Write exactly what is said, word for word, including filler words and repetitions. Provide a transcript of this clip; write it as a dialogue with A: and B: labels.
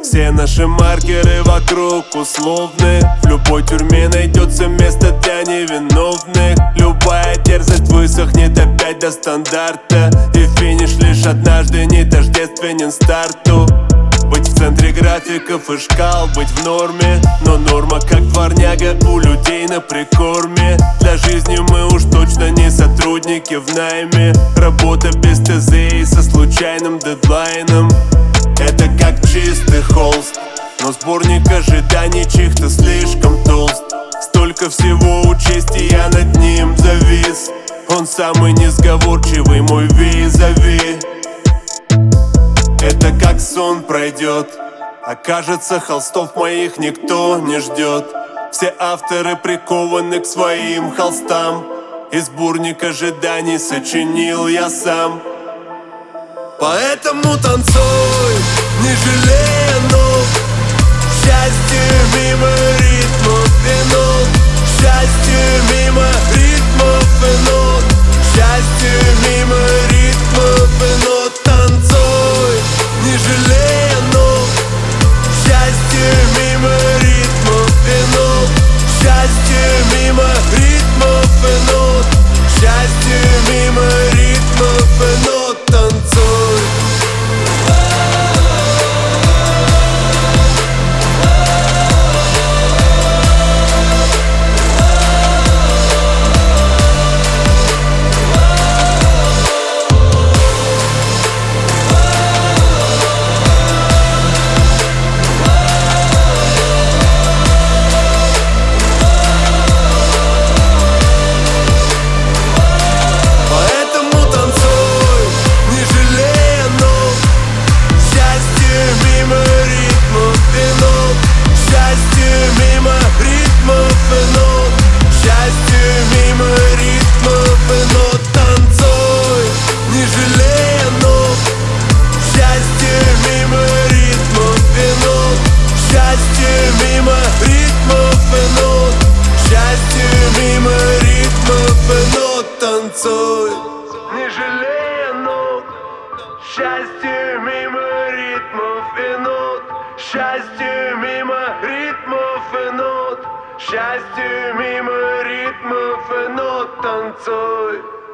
A: Все наши маркеры вокруг условны. В любой тюрьме найдется место для невиновных. Любая дерзость высохнет опять до стандарта, и финиш лишь однажды не тождественен старту. Быть в центре графиков и шкал, быть в норме, но норма как дворняга у людей на прикорме. Для жизни мы уж точно не сотрудники в найме. Работа без ТЗ и со случайным дедлайном. Это как чистый холст, но сборник ожиданий чьих-то слишком толст. Столько всего учесть, и я над ним завис. Он самый несговорчивый, мой визави. Это как сон пройдет, окажется, холстов моих никто не ждет. Все авторы прикованы к своим холстам, и сборник ожиданий сочинил я сам. Поэтому танцуй, не жалея ног. Счастье мимо ритмов и нот. Счастье мимо ритмов и нот. Счастье мимо ритмов и нот. Танцуй, не жалея ног. Счастье мимо ритмов и нот. Счастье мимо ритмов и нот. Счастье мимо ритмов и нот. Танцуй. Танцуй, не жалея ног. Счастье мимо ритмов и нот. Счастье мимо ритмов и нот. Счастье мимо ритмов и нот. Танцуй.